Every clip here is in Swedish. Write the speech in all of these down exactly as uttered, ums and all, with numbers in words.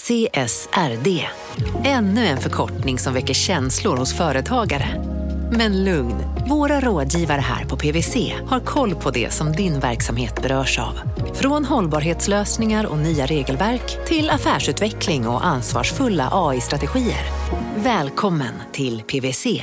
C S R D. Ännu en förkortning som väcker känslor hos företagare. Men lugn, våra rådgivare här på P W C har koll på det som din verksamhet berörs av. Från hållbarhetslösningar och nya regelverk till affärsutveckling och ansvarsfulla A I-strategier. Välkommen till P W C.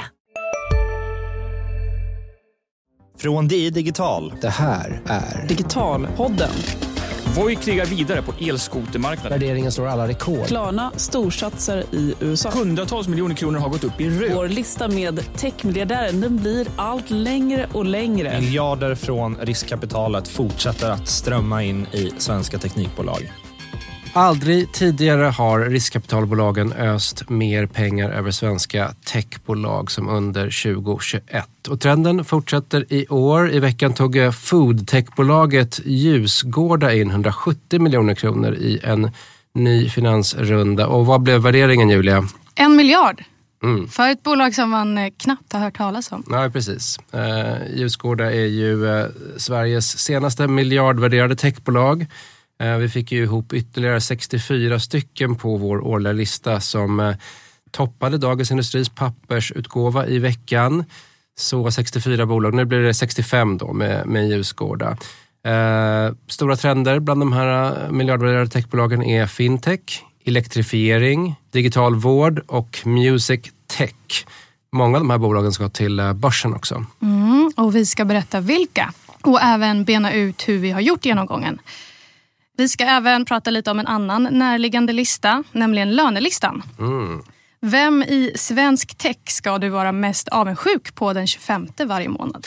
Från D I Digital. Det här är Digitalpodden. Voi krigar vidare på elskotermarknaden. Värderingen slår alla rekord. Klarna storsatsar i U S A. Hundratals miljoner kronor har gått upp i rök. Vår lista med techmiljardären, den blir allt längre och längre. Miljarder från riskkapitalet fortsätter att strömma in i svenska teknikbolag. Aldrig tidigare har riskkapitalbolagen öst mer pengar över svenska techbolag som under tjugohundratjugoett. Och trenden fortsätter i år. I veckan tog foodtechbolaget Ljusgårda in hundrasjuttio miljoner kronor i en ny finansrunda. Och vad blev värderingen, Julia? En miljard. Mm. För ett bolag som man knappt har hört talas om. Ja, precis. Uh, Ljusgårda är ju uh, Sveriges senaste miljardvärderade techbolag. Vi fick ju ihop ytterligare sextiofyra stycken på vår årliga lista som eh, toppade Dagens Industris pappersutgåva i veckan. Så sextiofyra bolag, nu blir det sextiofem då med, med Ljusgårda. Eh, stora trender bland de här miljardvärderade techbolagen är fintech, elektrifiering, digital vård och music tech. Många av de här bolagen ska till eh, börsen också. Mm, och vi ska berätta vilka och även bena ut hur vi har gjort genomgången. Vi ska även prata lite om en annan närliggande lista, nämligen lönelistan. Mm. Vem i svensk tech ska du vara mest avundsjuk på den tjugofemte varje månad?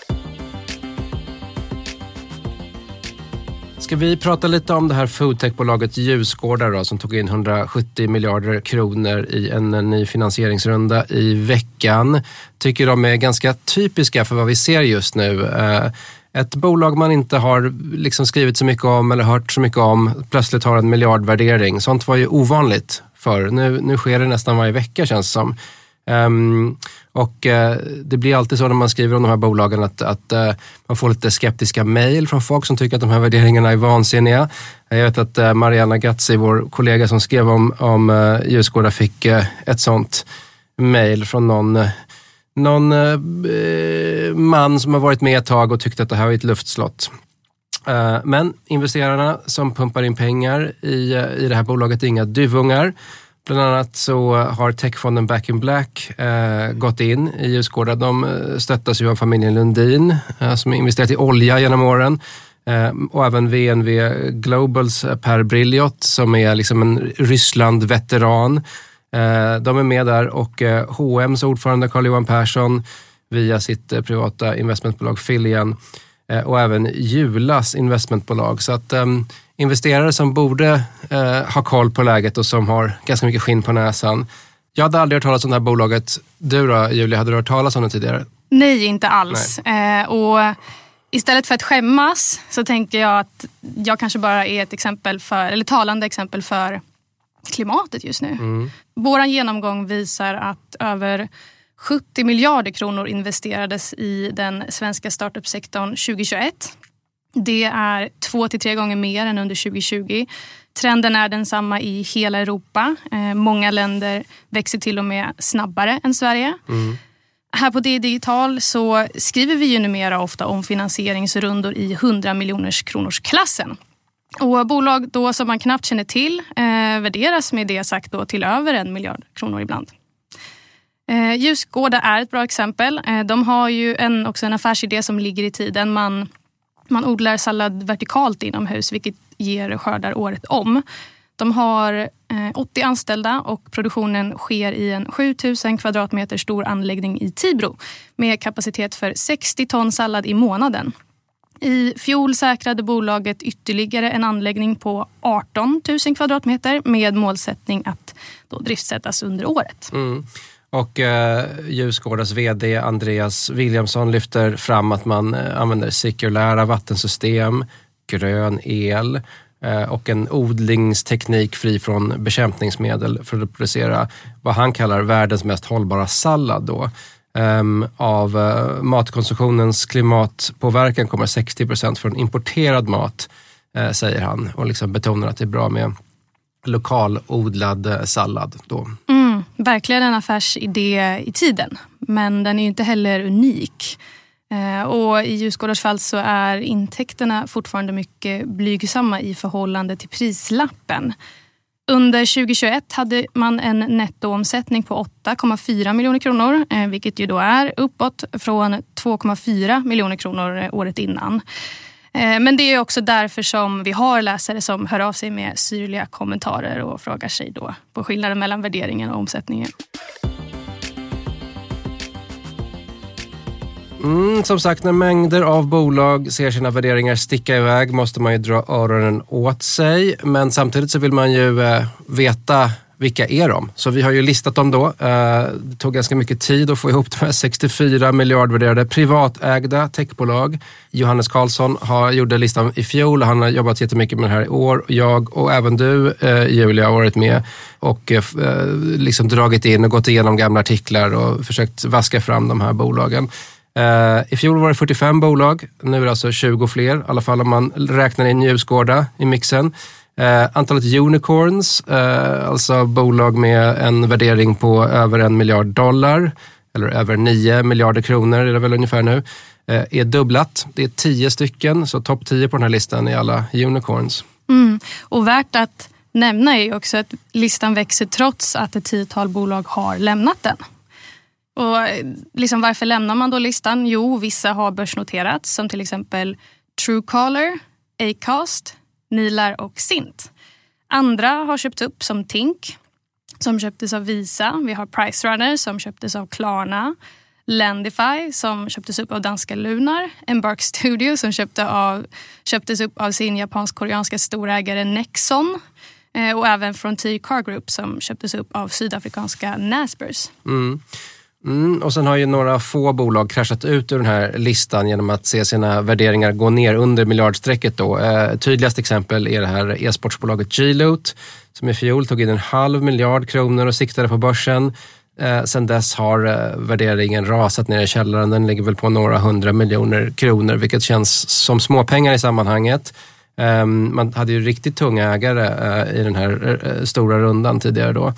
Ska vi prata lite om det här foodtechbolaget Ljusgårda då, som tog in hundrasjuttio miljarder kronor i en ny finansieringsrunda i veckan. Tycker de är ganska typiska för vad vi ser just nu. Ett bolag man inte har liksom skrivit så mycket om eller hört så mycket om plötsligt har en miljardvärdering. Sånt var ju ovanligt för. Nu, nu sker det nästan varje vecka, känns det som. Um, och uh, det blir alltid så när man skriver om de här bolagen att, att uh, man får lite skeptiska mejl från folk som tycker att de här värderingarna är vansinniga. Jag vet att uh, Mariana Gazzi, vår kollega som skrev om, om uh, Ljusgårda, fick uh, ett sånt mejl från någon... Uh, Någon eh, man som har varit med ett tag och tyckte att det här var ett luftslott. Eh, men investerarna som pumpar in pengar i, i det här bolaget är inga duvungar. Bland annat så har techfonden Back in Black eh, gått in i Ljusgårda. De stöttas ju av familjen Lundin eh, som har investerat i olja genom åren. Eh, och även V N V Globals Per Brilliot som är liksom en Ryssland-veteran. De är med där och H och M:s ordförande Carl-Johan Persson via sitt privata investmentbolag Filian och även Julas investmentbolag. Så att um, investerare som borde uh, ha koll på läget och som har ganska mycket skinn på näsan. Jag hade aldrig hört talas om det här bolaget. Du då, Julia, hade du hört talas om det tidigare? Nej, inte alls. Eh, och istället för att skämmas så tänker jag att jag kanske bara är ett exempel för, eller talande exempel för klimatet just nu. Mm. Vår genomgång visar att över sjuttio miljarder kronor investerades i den svenska startup-sektorn tjugohundratjugoett. Det är två till tre gånger mer än under tjugohundratjugo. Trenden är densamma i hela Europa. Eh, många länder växer till och med snabbare än Sverige. Mm. Här på D I Digital så skriver vi ju numera ofta om finansieringsrundor i hundra miljoners kronors klassen. Och bolag då som man knappt känner till eh, värderas med det sagt då till över en miljard kronor ibland. Eh, Ljusgårda är ett bra exempel. Eh, de har ju en, också en affärsidé som ligger i tiden. Man, man odlar sallad vertikalt inomhus vilket ger skördar året om. De har eh, åttio anställda och produktionen sker i en sjutusen kvadratmeter stor anläggning i Tibro med kapacitet för sextio ton sallad i månaden. I fjol säkrade bolaget ytterligare en anläggning på arton tusen kvadratmeter med målsättning att då driftsättas under året. Mm. Och eh, Ljusgårdas vd Andreas Williamson lyfter fram att man eh, använder cirkulära vattensystem, grön el eh, och en odlingsteknik fri från bekämpningsmedel för att producera vad han kallar världens mest hållbara sallad då. Um, av uh, matkonsumtionens klimatpåverkan kommer sextio procent från importerad mat, uh, säger han. Och liksom betonar att det är bra med lokalodlad sallad då. Mm, verkligen en affärsidé i tiden, men den är ju inte heller unik. Eh, och i Djurgårdars fall så är intäkterna fortfarande mycket blygsamma i förhållande till prislappen. Under tjugohundratjugoett hade man en nettoomsättning på åtta komma fyra miljoner kronor, eh, vilket ju då är uppåt från två komma fyra miljoner kronor året innan. Eh, men det är också därför som vi har läsare som hör av sig med syrliga kommentarer och frågar sig då på skillnaden mellan värderingen och omsättningen. Mm, som sagt, när mängder av bolag ser sina värderingar sticka iväg måste man ju dra öronen åt sig. Men samtidigt så vill man ju eh, veta vilka är de. Så vi har ju listat dem då. Eh, det tog ganska mycket tid att få ihop de här sextiofyra miljardvärderade privatägda techbolag. Johannes Karlsson har gjort listan i fjol och han har jobbat jättemycket med det här i år. Jag och även du, eh, Julia, har varit med och eh, liksom dragit in och gått igenom gamla artiklar och försökt vaska fram de här bolagen. Uh, I fjol var det fyrtiofem bolag, nu är det alltså tjugo fler, i alla fall om man räknar in Djurgårda i mixen. Uh, antalet unicorns, uh, alltså bolag med en värdering på över en miljard dollar, eller över nio miljarder kronor är det väl ungefär nu, uh, är dubblat. Det är tio stycken, så topp tio på den här listan är alla unicorns. Mm. Och värt att nämna är också att listan växer trots att ett tiotal bolag har lämnat den. Och liksom varför lämnar man då listan? Jo, vissa har börsnoterats som till exempel Truecaller, Acast, Nilar och Cint. Andra har köpt upp som Tink som köptes av Visa. Vi har PriceRunner som köptes av Klarna. Lendify som köptes upp av danska Lunar. Embark Studio som köpte av, köptes upp av sin japansk-koreanska storägare Nexon. Och även Frontier Car Group som köptes upp av sydafrikanska Naspers. Mm. Mm, och sen har ju några få bolag kraschat ut ur den här listan genom att se sina värderingar gå ner under miljardstrecket då. Eh, tydligast exempel är det här e-sportsbolaget G-Loot som i fjol tog in en halv miljard kronor och siktade på börsen. Eh, sen dess har eh, värderingen rasat ner i källaren. Den ligger väl på några hundra miljoner kronor, vilket känns som småpengar i sammanhanget. Eh, man hade ju riktigt tunga ägare eh, i den här eh, stora rundan tidigare då.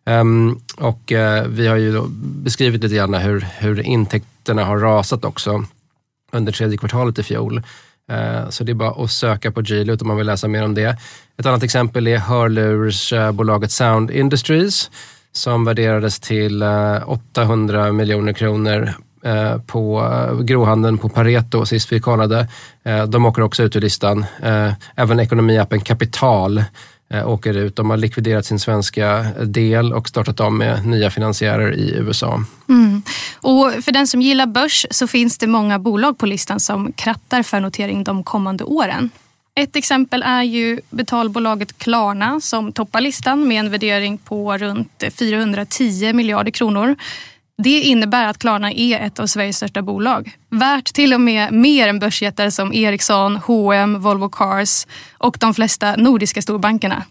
Um, och uh, vi har ju då beskrivit lite grann hur, hur intäkterna har rasat också under tredje kvartalet i fjol. Uh, så det är bara att söka på G-Loot om man vill läsa mer om det. Ett annat exempel är hörlursbolaget Sound Industries som värderades till uh, åttahundra miljoner kronor uh, på uh, grohandeln på Pareto sist vi kollade. Uh, de åker också ut ur listan. Uh, även ekonomiappen Kapital åker ut. De har likviderat sin svenska del och startat om med nya finansiärer i U S A. Mm. Och för den som gillar börs så finns det många bolag på listan som krattar för notering de kommande åren. Ett exempel är ju betalbolaget Klarna som toppar listan med en värdering på runt fyrahundratio miljarder kronor. Det innebär att Klarna är ett av Sveriges största bolag. Värt till och med mer än börsjättar som Ericsson, H och M, Volvo Cars och de flesta nordiska storbankerna.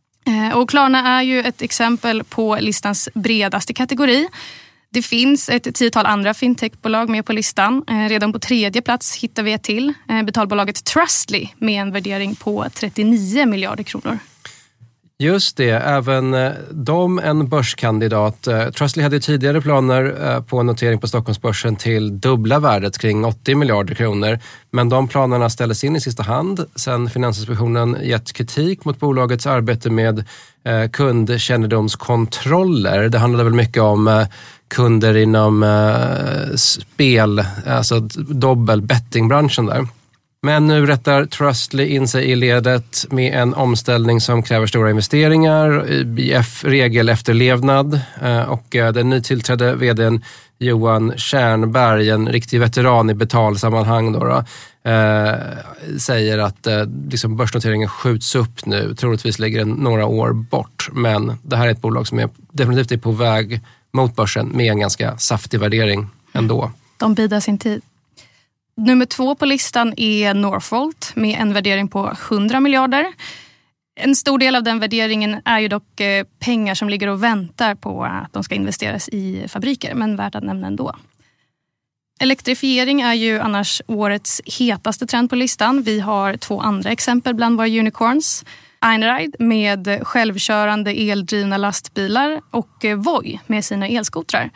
Och Klarna är ju ett exempel på listans bredaste kategori. Det finns ett tiotal andra fintechbolag med på listan. Redan på tredje plats hittar vi ett till. Betalbolaget Trustly med en värdering på trettionio miljarder kronor. Just det, även de en börskandidat. Trustly hade tidigare planer på en notering på Stockholmsbörsen till dubbla värdet kring åttio miljarder kronor. Men de planerna ställdes in i sista hand sen Finansinspektionen gett kritik mot bolagets arbete med kundkännedomskontroller. Det handlade väl mycket om kunder inom spel, alltså dobbel bettingbranschen där. Men nu rättar Trustly in sig i ledet med en omställning som kräver stora investeringar i regelefterlevnad. Och den nytillträdde vdn Johan Tjärnberg, en riktig veteran i betalsammanhang då, då eh, säger att eh, liksom börsnoteringen skjuts upp nu. Troligtvis ligger den några år bort. Men det här är ett bolag som är definitivt är på väg mot börsen med en ganska saftig värdering ändå. De bidar sin tid. Nummer två på listan är Northvolt med en värdering på hundra miljarder. En stor del av den värderingen är ju dock pengar som ligger och väntar på att de ska investeras i fabriker, men värt att nämna ändå. Elektrifiering är ju annars årets hetaste trend på listan. Vi har två andra exempel bland våra unicorns. Einride med självkörande eldrivna lastbilar och Voi med sina elskotrar.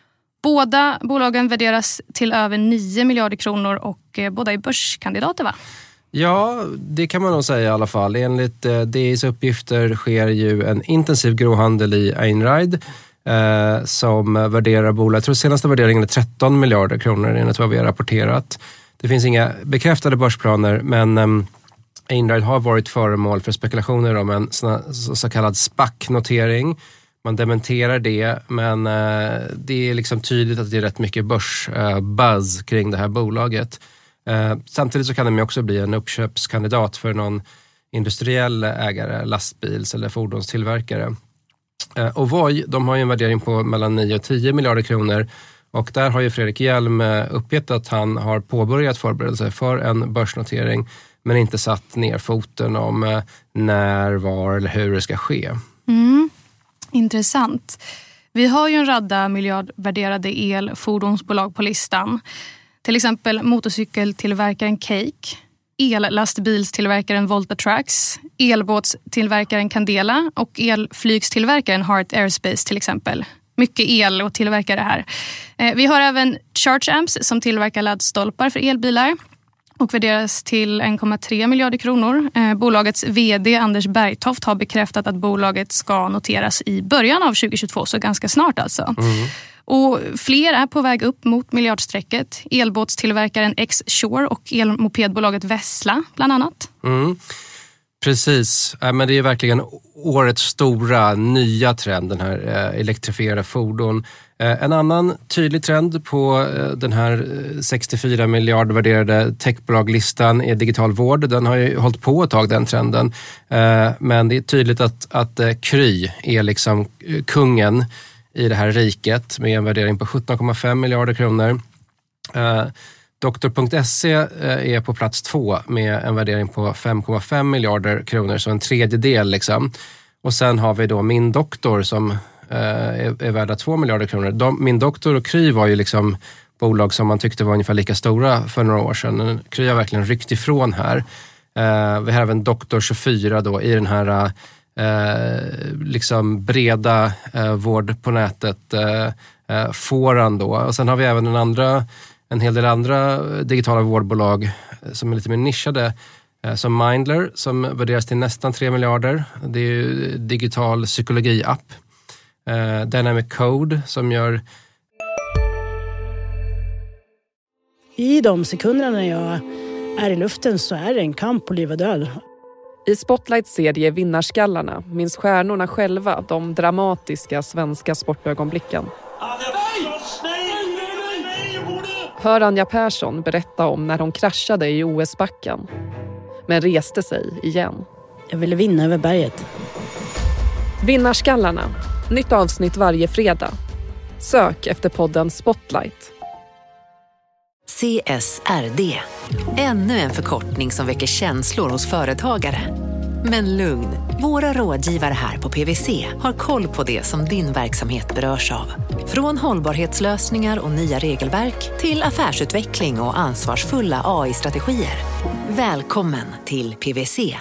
Båda bolagen värderas till över nio miljarder kronor och båda är börskandidater, va? Ja, det kan man nog säga i alla fall. Enligt D I:s uppgifter sker ju en intensiv grohandel i Einride eh, som värderar bolag. Jag tror senaste värderingen är tretton miljarder kronor enligt vad vi har rapporterat. Det finns inga bekräftade börsplaner, men eh, Einride har varit föremål för spekulationer om en så, så kallad SPAC-notering. Man dementerar det, men eh, det är liksom tydligt att det är rätt mycket börsbuzz eh, kring det här bolaget. Eh, samtidigt så kan de också bli en uppköpskandidat för någon industriell ägare, lastbils- eller fordonstillverkare. Eh, och Voi, de har ju en värdering på mellan nio och tio miljarder kronor, och där har ju Fredrik Hjelm uppgett att han har påbörjat förberedelse för en börsnotering, men inte satt ner foten om eh, när, var eller hur det ska ske. Mm. Intressant. Vi har ju en radda miljardvärderade elfordonsbolag på listan. Till exempel motorcykeltillverkaren Cake, ellastbilstillverkaren Volta Trucks, elbåtstillverkaren Candela och elflygstillverkaren Heart Aerospace till exempel. Mycket el och tillverkare här. Vi har även Charge Amps som tillverkar laddstolpar för elbilar och värderas till en komma tre miljarder kronor. Bolagets vd Anders Bergtoft har bekräftat att bolaget ska noteras i början av tjugohundratjugotvå, så ganska snart alltså. Mm. Och fler är på väg upp mot miljardstrecket. Elbåtstillverkaren X-Shore och elmopedbolaget Vessla bland annat. Mm. Precis, äh, men det är verkligen årets stora nya trend, den här eh, elektrifierade fordon. Eh, en annan tydlig trend på eh, den här sextiofyra miljard värderade techbolaglistan är digital vård. Den har ju hållit på ett tag, den trenden. Eh, men det är tydligt att, att eh, Kry är liksom kungen i det här riket med en värdering på sjutton komma fem miljarder kronor. Eh, doktor punkt se är på plats två med en värdering på fem komma fem miljarder kronor, så en tredjedel liksom. Och sen har vi då Min Doktor som eh, är, är värda två miljarder kronor. De, Min Doktor och Kry var ju liksom bolag som man tyckte var ungefär lika stora för några år sedan. Kry har verkligen ryckt ifrån här. Eh, vi har även Doktor tjugofyra då i den här eh, liksom breda eh, vård på nätet eh, eh, fåran då. Och sen har vi även en andra En hel del andra digitala vårdbolag som är lite mer nischade, som Mindler som värderas till nästan tre miljarder. Det är ju digital psykologi-app. Dynamic Code som gör... I de sekunderna när jag är i luften så är det en kamp på liv och död. I Spotlights serie Vinnarskallarna minns stjärnorna själva de dramatiska svenska sportögonblicken. Hör Anja Persson berätta om när hon kraschade i O S-backen, men reste sig igen. Jag ville vinna över berget. Vinnarskallarna. Nytt avsnitt varje fredag. Sök efter podden Spotlight. C S R D. Ännu en förkortning som väcker känslor hos företagare. Men lugn, våra rådgivare här på P W C har koll på det som din verksamhet berörs av. Från hållbarhetslösningar och nya regelverk till affärsutveckling och ansvarsfulla A I-strategier. Välkommen till P W C.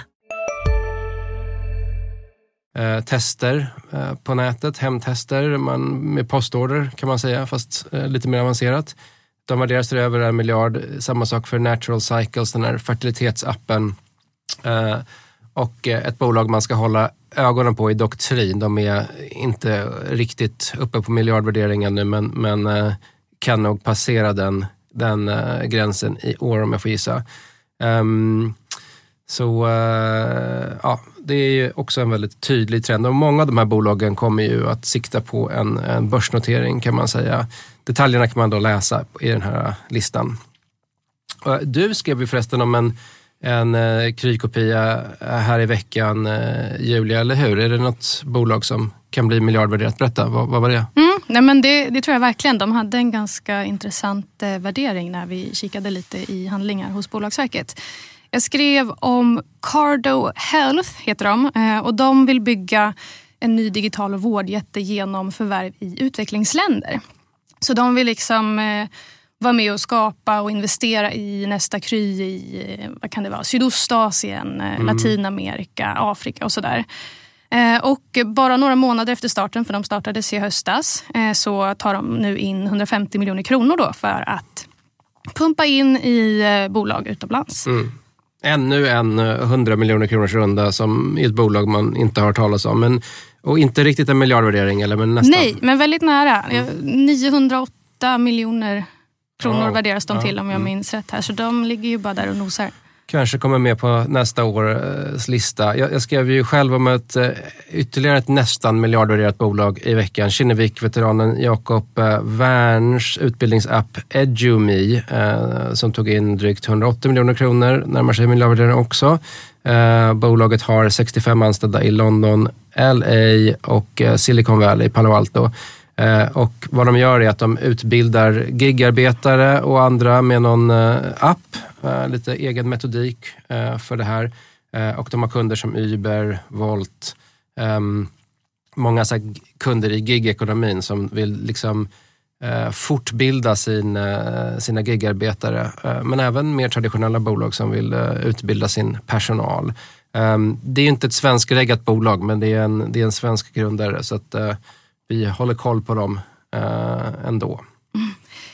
Eh, tester eh, på nätet, hemtester man, med postorder kan man säga, fast eh, lite mer avancerat. De värderas till över en miljard. Samma sak för Natural Cycles, den här fertilitetsappen. Eh, och eh, ett bolag man ska hålla ögonen på i Doktrin. De är inte riktigt uppe på miljardvärderingen nu, men, men eh, kan nog passera den, den eh, gränsen i år om jag får gissa. Um, så uh, ja, det är ju också en väldigt tydlig trend och många av de här bolagen kommer ju att sikta på en, en börsnotering kan man säga. Detaljerna kan man då läsa i den här listan. Uh, du skrev ju förresten om en, en uh, Kry-kopia här i veckan, uh, Julia, eller hur? Är det något bolag som kan bli miljardvärderat? Berätta, vad, vad var det? Mm, nej men det, det tror jag verkligen. De hade en ganska intressant eh, värdering när vi kikade lite i handlingar hos Bolagsverket. Jag skrev om Cardo Health, heter de, eh, och de vill bygga en ny digital vårdjätte genom förvärv i utvecklingsländer. Så de vill liksom eh, vara med och skapa och investera i nästa kry i, vad kan det vara, Sydostasien, mm. Latinamerika, Afrika och sådär. Och bara några månader efter starten, för de startades i höstas, så tar de nu in hundrafemtio miljoner kronor då för att pumpa in i bolag utomlands. Mm. Ännu en hundra miljoner kronors runda som i ett bolag man inte har talas om. Men, och inte riktigt en miljardvärdering, eller men nästan. Nej, men väldigt nära. Mm. niohundraåtta miljoner kronor oh, värderas de till, om jag minns rätt här. Så de ligger ju bara där och nosar. Kanske kommer med på nästa års lista. Jag, jag skrev ju själv om ett ytterligare ett nästan miljardvärderat bolag i veckan. Kinnevik-veteranen Jakob Werns utbildningsapp EduMe eh, som tog in drygt hundraåttio miljoner kronor, närmar sig miljardvärdering också. Eh, bolaget har sextiofem anställda i London, L A och Silicon Valley, Palo Alto. Eh, och vad de gör är att de utbildar gigarbetare och andra med någon eh, app, eh, lite egen metodik eh, för det här. Eh, och de har kunder som Uber, Volt, eh, många så här, kunder i gigekonomin som vill liksom eh, fortbilda sin, eh, sina gigarbetare. Eh, men även mer traditionella bolag som vill eh, utbilda sin personal. Eh, det är ju inte ett svenskreggat bolag, men det är en, det är en svensk grundare, så att eh, vi håller koll på dem eh, ändå. Mm.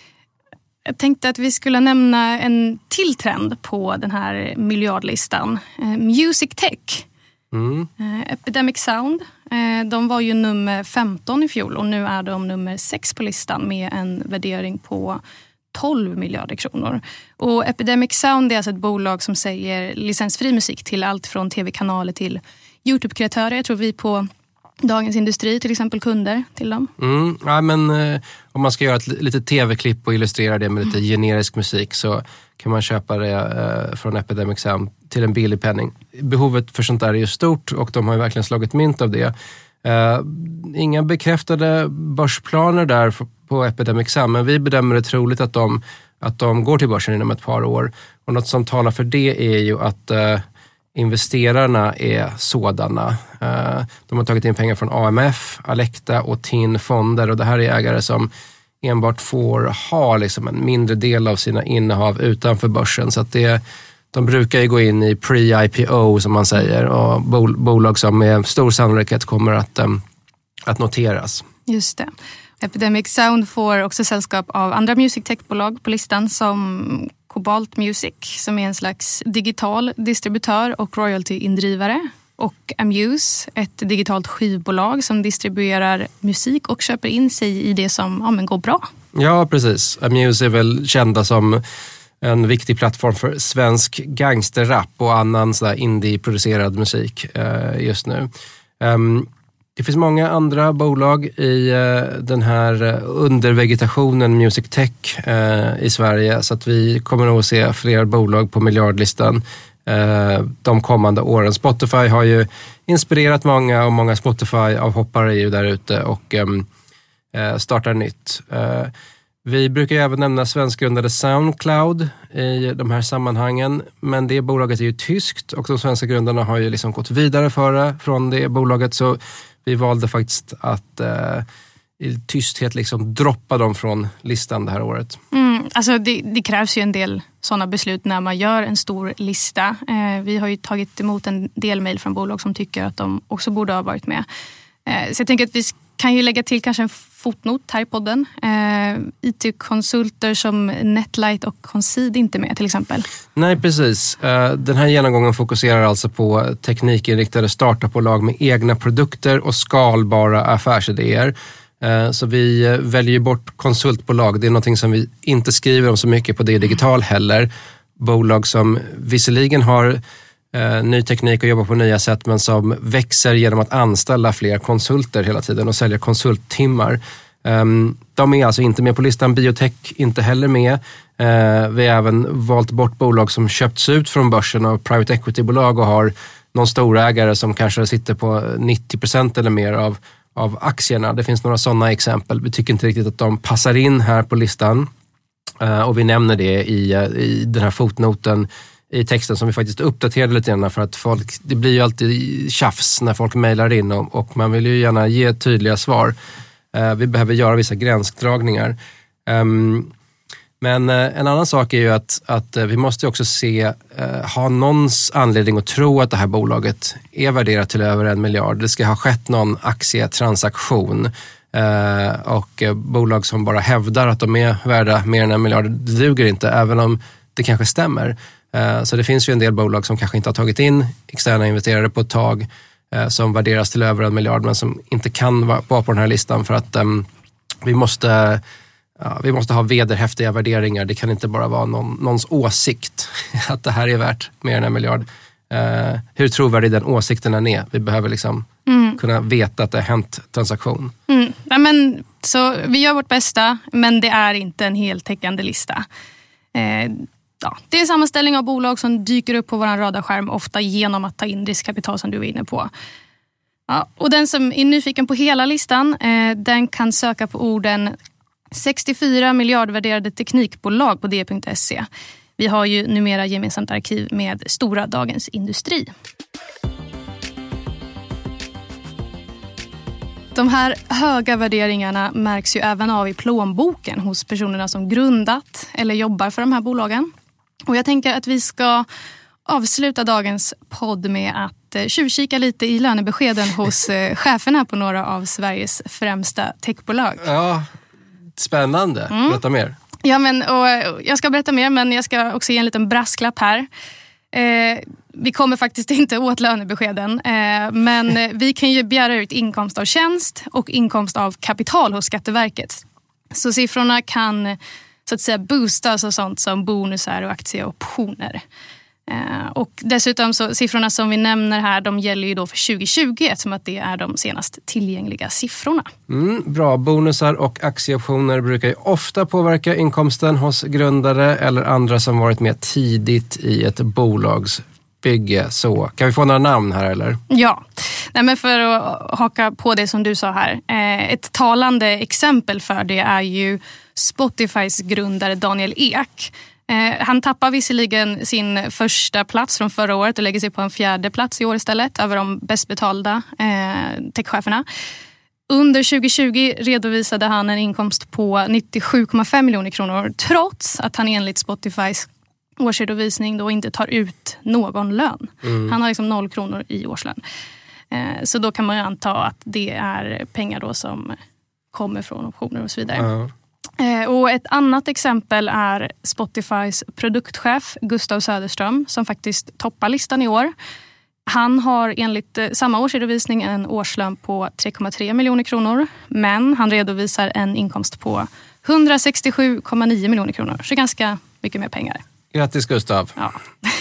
Jag tänkte att vi skulle nämna en till trend på den här miljardlistan. Eh, Music Tech. Mm. Eh, Epidemic Sound. Eh, de var ju nummer femton i fjol och nu är de nummer sex på listan med en värdering på tolv miljarder kronor. Och Epidemic Sound är alltså ett bolag som säljer licensfri musik till allt från tv-kanaler till YouTube-kreatörer. Jag tror vi på Dagens Industri till exempel kunder till dem. Mm, ja, men eh, om man ska göra ett litet tv-klipp och illustrera det med lite mm. generisk musik så kan man köpa det eh, från Epidemic Sound till en billig penning. Behovet för sånt där är ju stort och de har ju verkligen slagit mynt av det. Eh, inga bekräftade börsplaner där på Epidemic Sound, men vi bedömer det troligt att de, att de går till börsen inom ett par år. Och något som talar för det är ju att eh, investerarna är sådana. De har tagit in pengar från A M F, Alecta och T I N-fonder och det här är ägare som enbart får ha liksom en mindre del av sina innehav utanför börsen. Så att det, de brukar ju gå in i pre-I P O som man säger och bol- bolag som med stor sannolikhet kommer att, um, att noteras. Just det. Epidemic Sound får också sällskap av andra music tech-bolag på listan som Cobalt Music som är en slags digital distributör och royalty-indrivare. Och Amuse, ett digitalt skivbolag som distribuerar musik och köper in sig i det som ja, men går bra. Ja, precis. Amuse är väl kända som en viktig plattform för svensk gangsterrap och annan sådär indie-producerad musik eh, just nu. Um, det finns många andra bolag i eh, den här undervegetationen Music Tech eh, i Sverige så att vi kommer nog att se fler bolag på miljardlistan de kommande åren. Spotify har ju inspirerat många och många Spotify-avhoppare är ju där ute och um, startar nytt. Uh, vi brukar ju även nämna svenskgrundade SoundCloud i de här sammanhangen, men det bolaget är ju tyskt och de svenska grundarna har ju liksom gått vidare före från det bolaget så vi valde faktiskt att uh, i tysthet liksom droppa dem från listan det här året. Mm, alltså det, det krävs ju en del sådana beslut när man gör en stor lista. Eh, vi har ju tagit emot en del mejl från bolag som tycker att de också borde ha varit med. Eh, så jag tänker att vi kan ju lägga till kanske en fotnot här i podden. Eh, I T-konsulter som Netlight och Concede inte med till exempel. Nej, precis. Eh, den här genomgången fokuserar alltså på teknikinriktade startupbolag med egna produkter och skalbara affärsidéer. Så vi väljer bort konsultbolag. Det är någonting som vi inte skriver om så mycket på det digital heller. Bolag som visserligen har eh, ny teknik och jobbar på nya sätt men som växer genom att anställa fler konsulter hela tiden och sälja konsulttimmar. Um, de är alltså inte med på listan. Biotech inte heller med. Uh, vi har även valt bort bolag som köpts ut från börsen av private equity-bolag och har någon storägare som kanske sitter på nittio procent eller mer av av aktierna. Det finns några sådana exempel. Vi tycker inte riktigt att de passar in här på listan. Uh, och vi nämner det i, i den här fotnoten i texten som vi faktiskt uppdaterade lite grann för att folk, det blir ju alltid tjafs när folk mejlar in och, och man vill ju gärna ge tydliga svar. Uh, vi behöver göra vissa gränsdragningar. Um, Men eh, en annan sak är ju att, att eh, vi måste också se, eh, ha någons anledning att tro att det här bolaget är värderat till över en miljard. Det ska ha skett någon aktietransaktion. Eh, och eh, bolag som bara hävdar att de är värda mer än en miljard, det duger inte, även om det kanske stämmer. Eh, så det finns ju en del bolag som kanske inte har tagit in externa investerare på ett tag, eh, som värderas till över en miljard, men som inte kan vara på den här listan för att eh, vi måste... Ja, vi måste ha vederhäftiga värderingar. Det kan inte bara vara någon, någons åsikt att det här är värt mer än en miljard. Uh, hur trovärdig den åsikten än är. Vi behöver liksom mm. kunna veta att det har hänt transaktion. Mm. Ja, men, så vi gör vårt bästa, men det är inte en heltäckande lista. Eh, ja, det är en sammanställning av bolag som dyker upp på vår radarskärm, ofta genom att ta in riskkapital som du var inne på. Ja, och den som är nyfiken på hela listan, eh, den kan söka på orden sextiofyra miljardvärderade teknikbolag på d punkt se. Vi har ju numera gemensamt arkiv med stora Dagens Industri. De här höga värderingarna märks ju även av i plånboken hos personerna som grundat eller jobbar för de här bolagen. Och jag tänker att vi ska avsluta dagens podd med att tjuvkika lite i lönebeskeden hos cheferna på några av Sveriges främsta techbolag. Ja, spännande. Mm. Berätta mer. Ja, men, och jag ska berätta mer, men jag ska också ge en liten brasklapp här. Eh, vi kommer faktiskt inte åt lönebeskeden, eh, men vi kan ju begära ut inkomst av tjänst och inkomst av kapital hos Skatteverket. Så siffrorna kan så att säga boostas av sånt som bonusar och aktieoptioner. Eh, och dessutom så siffrorna som vi nämner här, de gäller ju då för tjugo tjugo eftersom att det är de senast tillgängliga siffrorna. Mm, bra, bonusar och aktieoptioner brukar ju ofta påverka inkomsten hos grundare eller andra som varit med tidigt i ett bolagsbygge. Så kan vi få några namn här eller? Ja, nej, men för att haka på det som du sa här. Eh, ett talande exempel för det är ju Spotifys grundare Daniel Ek. Han tappar visserligen sin första plats från förra året och lägger sig på en fjärde plats i år istället över de bäst betalda eh, techcheferna. Under tjugo tjugo redovisade han en inkomst på nittiosju komma fem miljoner kronor trots att han enligt Spotifys årsredovisning då inte tar ut någon lön. Mm. Han har liksom noll kronor i årslön. Eh, så då kan man ju anta att det är pengar då som kommer från optioner och så vidare. Mm. Och ett annat exempel är Spotifys produktchef Gustav Söderström som faktiskt toppar listan i år. Han har enligt samma årsredovisning en årslön på tre komma tre miljoner kronor, men han redovisar en inkomst på hundrasextiosju komma nio miljoner kronor, så ganska mycket mer pengar. Grattis Gustav! Ja.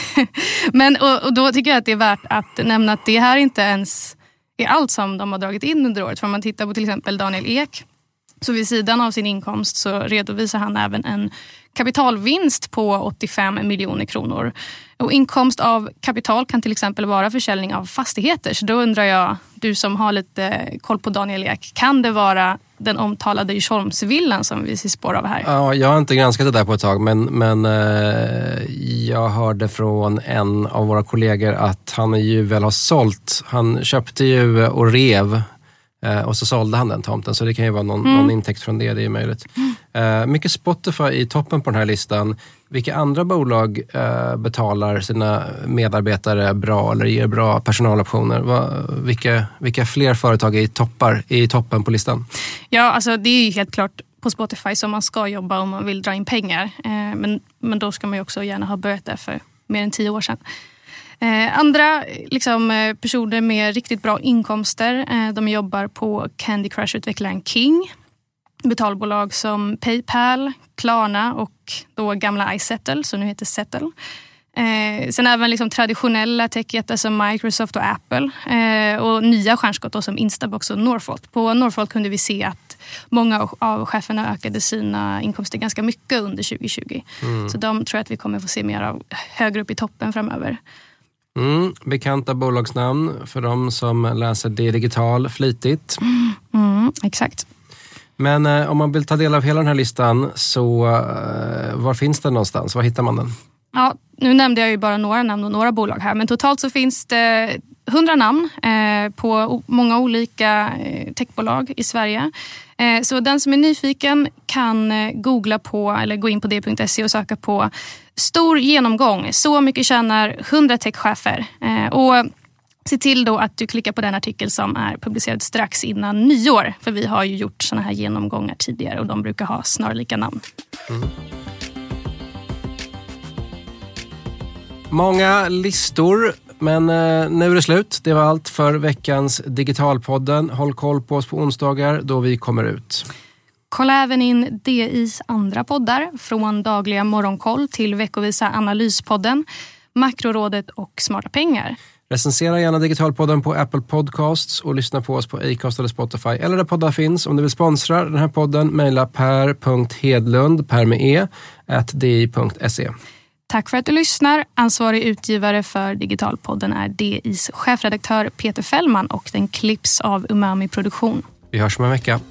Men, och, och då tycker jag att det är värt att nämna att det här inte ens är allt som de har dragit in under året. För om man tittar på till exempel Daniel Ek, så vid sidan av sin inkomst så redovisar han även en kapitalvinst på åttiofem miljoner kronor. Och inkomst av kapital kan till exempel vara försäljning av fastigheter. Så då undrar jag, du som har lite koll på Daniel Ek, kan det vara den omtalade Djursholmsvillan som vi ser spår av här? Ja, jag har inte granskat det där på ett tag, men, men eh, jag hörde från en av våra kollegor att han ju väl har sålt. Han köpte ju och rev eh, och så sålde han den tomten, så det kan ju vara någon, mm. någon intäkt från det, det är möjligt. Mm. Eh, mycket Spotify i toppen på den här listan. Vilka andra bolag eh, betalar sina medarbetare bra eller ger bra personaloptioner? Va, vilka, vilka fler företag är i, toppar, är i toppen på listan? Ja, alltså det är ju helt klart på Spotify som man ska jobba om man vill dra in pengar. Eh, men, men då ska man ju också gärna ha börjat där för mer än tio år sedan. Eh, andra liksom, personer med riktigt bra inkomster, eh, de jobbar på Candy Crush-utvecklaren King. Betalbolag som PayPal, Klarna och då gamla iSettle, som nu heter Settle. Eh, sen även liksom traditionella techjättar som Microsoft och Apple. Eh, och nya stjärnskott då som Instabox och Northvolt. På Northvolt kunde vi se att många av cheferna ökade sina inkomster ganska mycket under tjugo tjugo. Mm. Så de tror jag att vi kommer få se mer av högre upp i toppen framöver. Mm, bekanta bolagsnamn för de som läser det digital flitigt. Mm, mm, exakt. Men eh, om man vill ta del av hela den här listan, så eh, var finns den någonstans? Var hittar man den? Ja, nu nämnde jag ju bara några namn och några bolag här. Men totalt så finns det hundra namn eh, på många olika eh, techbolag i Sverige. Eh, så den som är nyfiken kan eh, googla på eller gå in på d punkt se och söka på stor genomgång. Så mycket tjänar hundra techchefer. Eh, och se till då att du klickar på den artikel som är publicerad strax innan nyår. För vi har ju gjort såna här genomgångar tidigare och de brukar ha snarlika namn. Mm. Många listor, men eh, nu är det slut. Det var allt för veckans Digitalpodden. Håll koll på oss på onsdagar då vi kommer ut. Kolla även in D I's andra poddar, från dagliga morgonkoll till veckovisa analyspodden, Makrorådet och Smarta pengar. Recensera gärna Digitalpodden på Apple Podcasts och lyssna på oss på Acast eller Spotify eller där poddar finns. Om du vill sponsra den här podden, mejla per punkt hedlund, per med e, at d i punkt se. Tack för att du lyssnar. Ansvarig utgivare för Digitalpodden är D I's chefredaktör Peter Fällman och den klipps av Umami Produktion. Vi hörs om en vecka.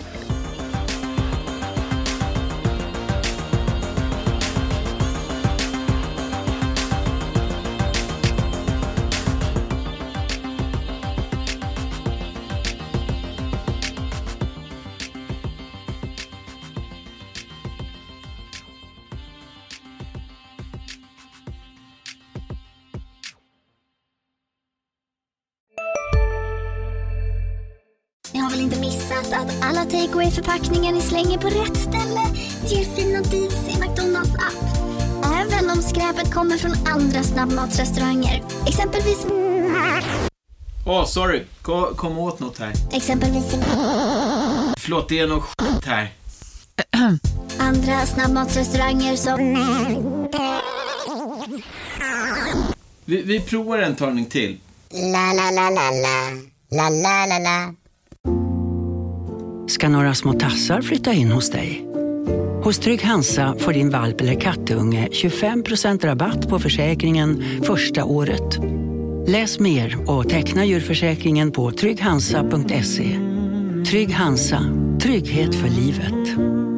Ni har väl inte missat att alla takeaway-förpackningar ni slänger på rätt ställe ger fina deals i McDonalds app. Även om skräpet kommer från andra snabbmatsrestauranger. Exempelvis... Åh, oh, sorry. Kom, kom åt något här. Exempelvis... Förlåt, det är något skit här. Andra snabbmatsrestauranger som... Vi, vi provar en talning till. La la la la la. La la la la. Ska några små tassar flytta in hos dig? Hos Trygg Hansa får din valp eller kattunge tjugofem procent rabatt på försäkringen första året. Läs mer och teckna djurförsäkringen på trygg hansa punkt se. Trygg Hansa, trygghet för livet.